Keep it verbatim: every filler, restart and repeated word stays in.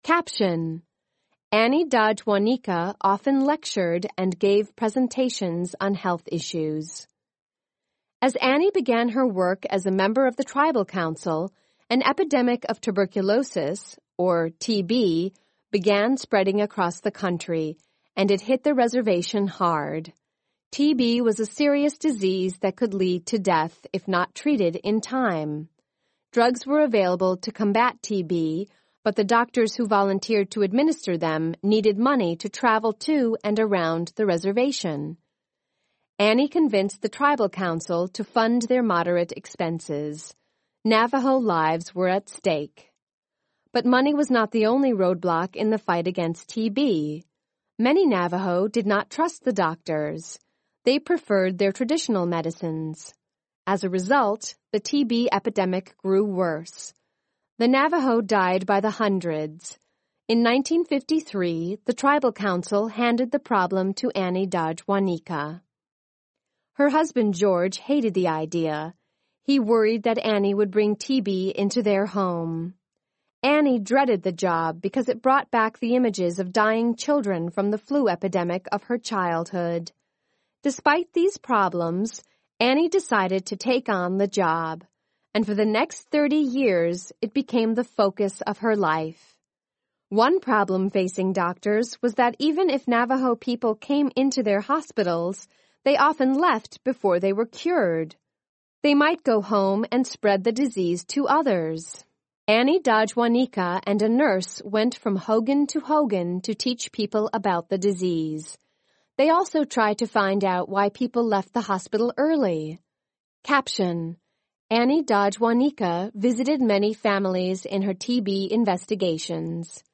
Caption: Annie Dodge Wanika often lectured and gave presentations on health issues. As Annie began her work as a member of the Tribal Council, an epidemic of tuberculosis, or T B, began spreading across the country, and it hit the reservation hard. T B was a serious disease that could lead to death if not treated in time. Drugs were available to combat T B, but the doctors who volunteered to administer them needed money to travel to and around the reservation. Annie convinced the Tribal Council to fund their moderate expenses. Navajo lives were at stake. But money was not the only roadblock in the fight against T B. Many Navajo did not trust the doctors. They preferred their traditional medicines. As a result, the T B epidemic grew worse. The Navajo died by the hundreds. In nineteen fifty-three, the Tribal Council handed the problem to Annie Dodge Wanika. Her husband George hated the idea. He worried that Annie would bring T B into their home. Annie dreaded the job because it brought back the images of dying children from the flu epidemic of her childhood. Despite these problems, Annie decided to take on the job, and for the next thirty years, it became the focus of her life. One problem facing doctors was that even if Navajo people came into their hospitals, they often left before they were cured. They might go home and spread the disease to others. Annie Dodge Wanika and a nurse went from hogan to hogan to teach people about the disease. They also tried to find out why people left the hospital early. Caption: Annie Dodge Wanika visited many families in her T B investigations.